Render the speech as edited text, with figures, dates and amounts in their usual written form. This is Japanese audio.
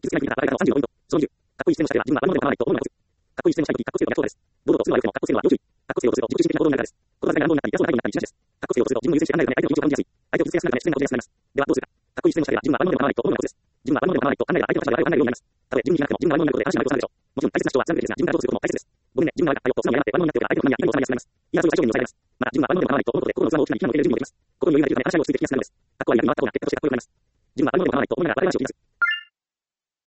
傷つけないといった戦い方の35ポイント。その20。かっこいい視線の下では自分は万能でもならないと思うのがコツ。かっこいい視線の下にかっこつけと逆そうです。堂々とするのは良くても、かっこつけるのは要注意。かっこつけようとすると自己中心的な行動になるからです。この戦いが乱暴になったり、偉そうな態度になったりしがちです。かっこつけようとすると自分を優先して考えるため相手の気持ちを感じやすい。相手を傷つけやすくなるため自然なことになります。ではどうするか。かっこいい視線の下では自分は万能でもならないと思うのがコツです。自分は万能でもならないと考えれば相手の立場で相手を考えるようになります。たとえ自分に気がなくても自分が万能になることで安心なることをされるでしょう。もちろん大切な人は貫くべきですが、自分からどうすることも大切です。ごめんね、自分が悪かったよと素直に謝って万能になっておけば相手の不満や憤りを収まりやすくなります。いや、それが最小限に抑えられます。また自分は万能でもならないと思うことで心の器も大きな生き物を受け入れる準備もできます。心に余裕ができるため話し合いを続けてきやすくなるのです。かっこはやりに回った方が結果としてかっこよくなります。自分は万能でもならないと思いながら笑い話を聞きます。